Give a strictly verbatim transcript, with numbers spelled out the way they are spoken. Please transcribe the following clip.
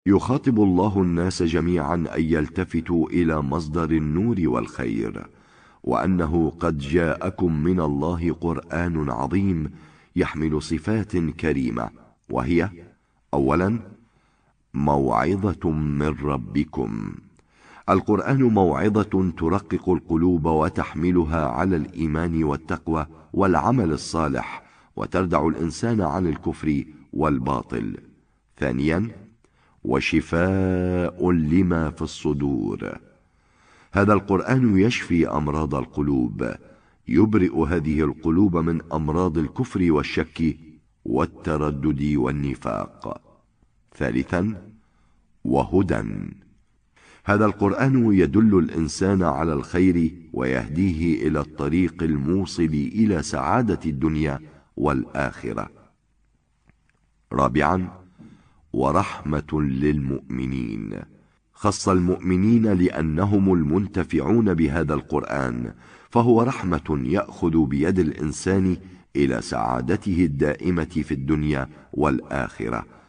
يخاطب الله الناس جميعا أن يلتفتوا إلى مصدر النور والخير، وأنه قد جاءكم من الله قرآن عظيم يحمل صفات كريمة، وهي: أولا، موعظة من ربكم. القرآن موعظة ترقق القلوب وتحملها على الإيمان والتقوى والعمل الصالح، وتردع الإنسان عن الكفر والباطل. ثانيا، وشفاء لما في الصدور. هذا القرآن يشفي أمراض القلوب، يبرئ هذه القلوب من أمراض الكفر والشك والتردد والنفاق. ثالثا، وهدى. هذا القرآن يدل الإنسان على الخير ويهديه إلى الطريق الموصل إلى سعادة الدنيا والآخرة. رابعا، ورحمة للمؤمنين. خص المؤمنين لأنهم المنتفعون بهذا القرآن، فهو رحمة يأخذ بيد الإنسان إلى سعادته الدائمة في الدنيا والآخرة،